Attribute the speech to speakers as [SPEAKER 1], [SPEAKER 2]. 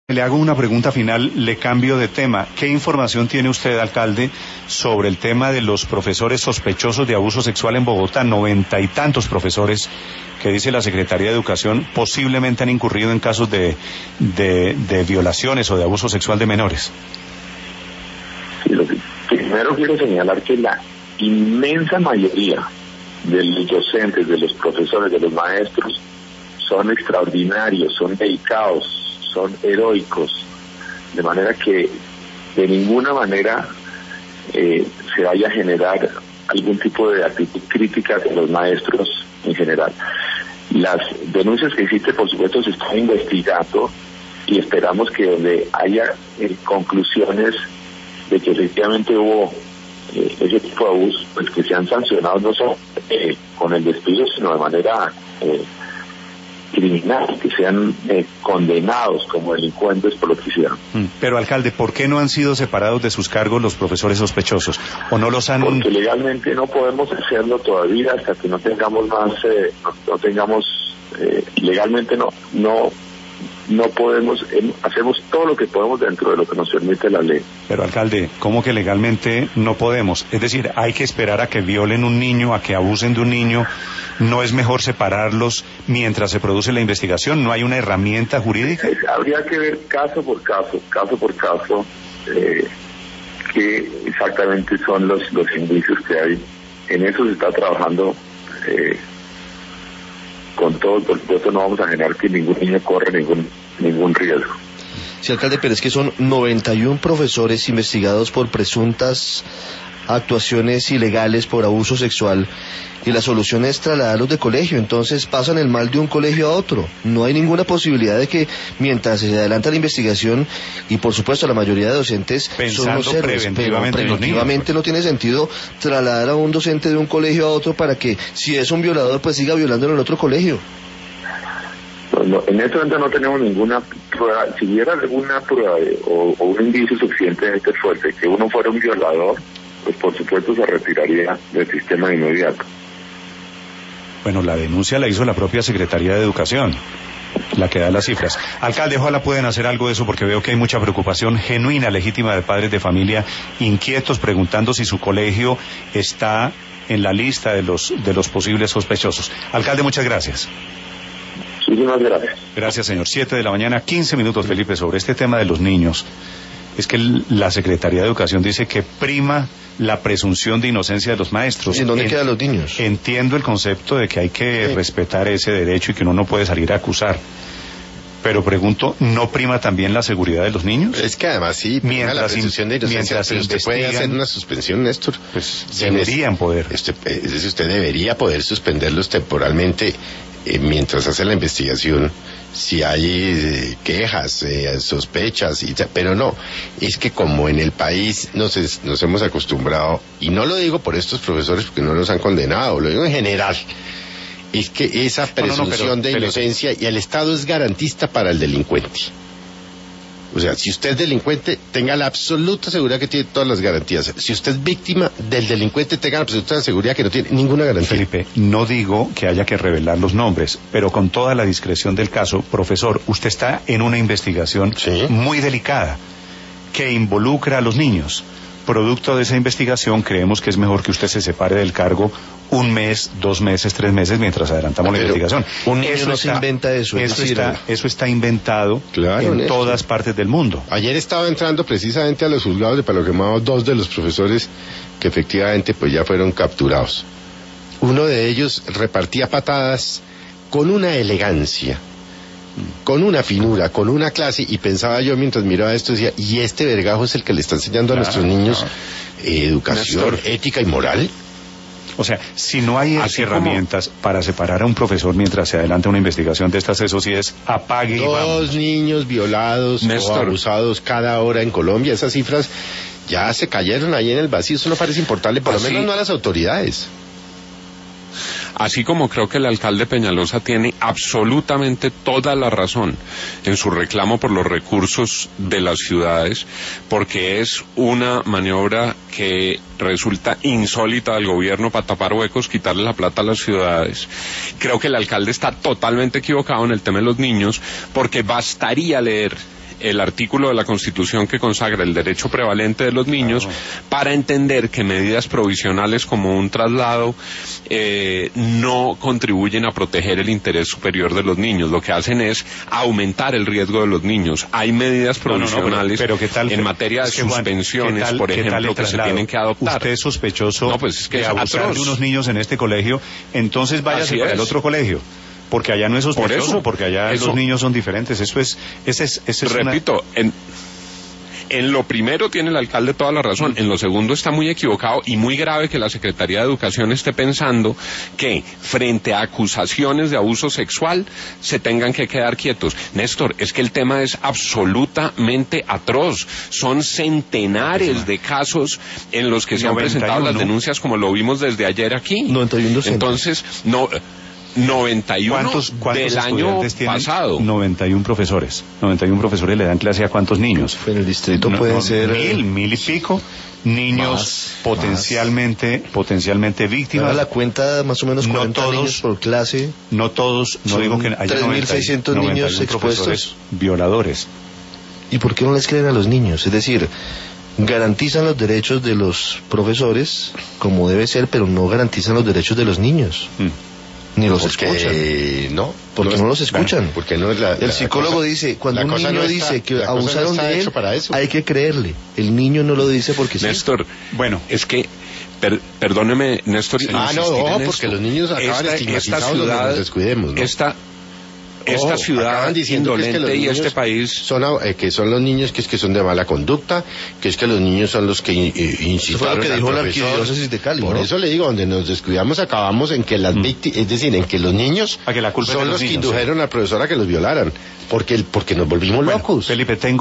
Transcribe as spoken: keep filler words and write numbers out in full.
[SPEAKER 1] Le hago una pregunta final, le cambio de tema. ¿Qué información tiene usted, alcalde, sobre el tema de los profesores sospechosos de abuso sexual en Bogotá? Noventa y tantos profesores que dice la Secretaría de Educación posiblemente han incurrido en casos de, de, de violaciones o de abuso sexual de menores.
[SPEAKER 2] Sí, lo que primero quiero señalar que la inmensa mayoría de los docentes, de los profesores, de los maestros, son extraordinarios, son dedicados, son heroicos, de manera que de ninguna manera eh, se vaya a generar algún tipo de actitud crítica de los maestros en general. Las denuncias que existen, por supuesto, se están investigando y esperamos que donde haya eh, conclusiones de que efectivamente hubo eh, ese tipo de abuso, pues que sean sancionados no solo eh, con el despido, sino de manera eh, criminal, que sean eh, condenados como delincuentes por lo que hicieron.
[SPEAKER 1] Pero, alcalde, ¿por qué no han sido separados de sus cargos los profesores sospechosos? ¿O no los han...?
[SPEAKER 2] Porque legalmente no podemos hacerlo todavía hasta que no tengamos más, eh, no, no tengamos, eh, legalmente no, no, no podemos, eh, hacemos todo lo que podemos dentro de lo que nos permite la ley.
[SPEAKER 1] Pero, alcalde, ¿cómo que legalmente no podemos? Es decir, hay que esperar a que violen un niño, a que abusen de un niño. ¿No es mejor separarlos mientras se produce la investigación? ¿No hay una herramienta jurídica?
[SPEAKER 2] Eh, habría que ver caso por caso, caso por caso, eh, qué exactamente son los, los indicios que hay. En eso se está trabajando eh, con todo, por supuesto no vamos a generar que ningún niño corra ningún, ningún riesgo.
[SPEAKER 3] Sí, alcalde, pero es que son noventa y uno profesores investigados por presuntas actuaciones ilegales por abuso sexual y la solución es trasladarlos de colegio, entonces pasan el mal de un colegio a otro. No hay ninguna posibilidad de que mientras se adelanta la investigación, y por supuesto la mayoría de docentes
[SPEAKER 1] Pensando
[SPEAKER 3] son los héroes, pero preventivamente no tiene sentido trasladar a un docente de un colegio a otro para que si es un violador pues siga violando en el otro colegio.
[SPEAKER 2] Bueno, en este momento no tenemos ninguna prueba. Si hubiera alguna prueba de, o, o un indicio suficientemente fuerte que uno fuera un violador, pues por supuesto se retiraría del sistema de inmediato.
[SPEAKER 1] Bueno, la denuncia la hizo la propia Secretaría de Educación, la que da las cifras. Alcalde, ojalá puedan hacer algo de eso porque veo que hay mucha preocupación genuina, legítima de padres de familia inquietos preguntando si su colegio está en la lista de los de los posibles sospechosos. Alcalde, muchas gracias.
[SPEAKER 2] Muchísimas gracias.
[SPEAKER 1] Gracias, señor. Siete de la mañana, quince minutos, Felipe, sobre este tema de los niños. Es que la Secretaría de Educación dice que prima la presunción de inocencia de los maestros.
[SPEAKER 3] ¿Y en dónde en, quedan los niños?
[SPEAKER 1] Entiendo el concepto de que hay que sí. respetar ese derecho y que uno no puede salir a acusar. Pero pregunto, ¿no prima también la seguridad de los niños?
[SPEAKER 4] Es que además sí,
[SPEAKER 1] mientras
[SPEAKER 4] la presunción de inocencia, pero usted puede hacer una suspensión, Néstor.
[SPEAKER 1] Pues deberían poder.
[SPEAKER 4] Usted, es decir, usted debería poder suspenderlos temporalmente eh, mientras hace la investigación. Si hay eh, quejas, eh, sospechas, y, pero no, es que como en el país nos, es, nos hemos acostumbrado, y no lo digo por estos profesores porque no los han condenado, lo digo en general, es que esa presunción no, no, pero, de pero, inocencia y el Estado es garantista para el delincuente. O sea, si usted es delincuente, tenga la absoluta seguridad que tiene todas las garantías. Si usted es víctima del delincuente, tenga la absoluta seguridad que no tiene ninguna garantía.
[SPEAKER 1] Felipe, no digo que haya que revelar los nombres, pero con toda la discreción del caso, profesor, usted está en una investigación
[SPEAKER 4] ¿sí?
[SPEAKER 1] muy delicada que involucra a los niños. Producto de esa investigación, creemos que es mejor que usted se separe del cargo un mes, dos meses, tres meses, mientras adelantamos
[SPEAKER 3] pero
[SPEAKER 1] la investigación.
[SPEAKER 3] Un niño eso no está, se inventa eso.
[SPEAKER 1] Eso, decir, está, eso está inventado
[SPEAKER 4] claro,
[SPEAKER 1] en
[SPEAKER 4] Néstor.
[SPEAKER 1] todas partes del mundo.
[SPEAKER 4] Ayer estaba entrando precisamente a los juzgados de Palo Quemado dos de los profesores que efectivamente pues ya fueron capturados. Uno de ellos repartía patadas con una elegancia, con una finura, con una clase, y pensaba yo mientras miraba esto, decía, ¿y este vergajo es el que le está enseñando claro, a nuestros niños no. eh, educación, Néstor. ética y moral?
[SPEAKER 1] O sea, si no hay Así herramientas como... para separar a un profesor mientras se adelanta una investigación de estas, eso sí es apague y vamos.
[SPEAKER 4] Dos niños violados Néstor. o abusados cada hora en Colombia, esas cifras ya se cayeron ahí en el vacío, eso no parece importarle, por Así... lo menos no a las autoridades.
[SPEAKER 5] Así como creo que el alcalde Peñalosa tiene absolutamente toda la razón en su reclamo por los recursos de las ciudades, porque es una maniobra que resulta insólita del gobierno para tapar huecos, quitarle la plata a las ciudades. Creo que el alcalde está totalmente equivocado en el tema de los niños, porque bastaría leer el artículo de la Constitución que consagra el derecho prevalente de los niños, claro, para entender que medidas provisionales como un traslado eh, no contribuyen a proteger el interés superior de los niños. Lo que hacen es aumentar el riesgo de los niños. Hay medidas provisionales no, no, no, pero, pero ¿qué tal, en materia de es que, suspensiones, Juan, tal, por ejemplo, que se tienen que adoptar.
[SPEAKER 1] Usted es sospechoso
[SPEAKER 5] no, pues es que
[SPEAKER 1] de
[SPEAKER 5] es
[SPEAKER 1] abusar
[SPEAKER 5] atroz.
[SPEAKER 1] de unos niños en este colegio, entonces váyase para el otro colegio. Porque allá no es sospechoso,
[SPEAKER 5] por eso,
[SPEAKER 1] porque allá eso, los niños son diferentes. Eso es, ese es, ese es
[SPEAKER 5] repito,
[SPEAKER 1] una...
[SPEAKER 5] en, en lo primero tiene el alcalde toda la razón, en lo segundo está muy equivocado y muy grave que la Secretaría de Educación esté pensando que frente a acusaciones de abuso sexual se tengan que quedar quietos. Néstor, es que el tema es absolutamente atroz. Son centenares de casos en los que se han presentado las denuncias, como lo vimos desde ayer aquí.
[SPEAKER 3] noventa y uno docentes.
[SPEAKER 5] Entonces, no... noventa y uno
[SPEAKER 1] ¿Cuántos, cuántos
[SPEAKER 5] del año pasado.
[SPEAKER 1] noventa y uno profesores. noventa y uno profesores le dan clase a cuántos niños.
[SPEAKER 3] En el distrito
[SPEAKER 1] no,
[SPEAKER 3] pueden
[SPEAKER 1] no,
[SPEAKER 3] ser
[SPEAKER 1] mil, mil y pico niños
[SPEAKER 3] más,
[SPEAKER 1] potencialmente, más. potencialmente víctimas.
[SPEAKER 3] A la cuenta más o menos cuarenta no todos, niños por clase.
[SPEAKER 1] No todos, no digo que haya
[SPEAKER 3] tres mil seiscientos niños expuestos.
[SPEAKER 1] Violadores.
[SPEAKER 3] ¿Y por qué no les creen a los niños? Es decir, garantizan los derechos de los profesores como debe ser, pero no garantizan los derechos de los niños. Mm. Ni los
[SPEAKER 4] porque,
[SPEAKER 3] escuchan.
[SPEAKER 4] No.
[SPEAKER 3] Porque no, no los escuchan.
[SPEAKER 4] Bueno, porque no es la,
[SPEAKER 3] el
[SPEAKER 4] la,
[SPEAKER 3] psicólogo
[SPEAKER 4] cosa,
[SPEAKER 3] dice, cuando un niño no está, dice que abusaron
[SPEAKER 4] no
[SPEAKER 3] de él, hay que creerle. El niño no lo dice porque
[SPEAKER 5] Néstor,
[SPEAKER 3] sí.
[SPEAKER 5] bueno, es que, per, perdóneme, Néstor.
[SPEAKER 4] Sí, ah, no, ojo, porque los niños acaban
[SPEAKER 5] esta,
[SPEAKER 4] estigmatizados
[SPEAKER 5] esta ciudad,
[SPEAKER 4] donde nos descuidemos, ¿no?
[SPEAKER 5] Esta, Esta
[SPEAKER 4] oh,
[SPEAKER 5] ciudad indolente que es que y este país
[SPEAKER 4] son eh, que son los niños que es que son de mala conducta, que es que los niños son los que eh, incitaron
[SPEAKER 3] que
[SPEAKER 4] al
[SPEAKER 3] dijo
[SPEAKER 4] profesor.
[SPEAKER 3] La arquidiócesis de Cali,
[SPEAKER 4] Por
[SPEAKER 3] ¿no?
[SPEAKER 4] eso le digo, donde nos descuidamos acabamos en que las mm. víctimas, es decir, en que los niños
[SPEAKER 1] a que la culpa
[SPEAKER 4] son
[SPEAKER 1] los
[SPEAKER 4] los
[SPEAKER 1] niños,
[SPEAKER 4] que indujeron sí. al profesor a que los violaran, porque porque nos volvimos
[SPEAKER 1] bueno,
[SPEAKER 4] locos.
[SPEAKER 1] Felipe, tengo